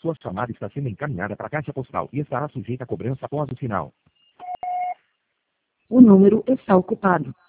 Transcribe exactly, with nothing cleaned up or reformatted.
Sua chamada está sendo encaminhada para a caixa postal e estará sujeita a cobrança após o sinal. O número está ocupado.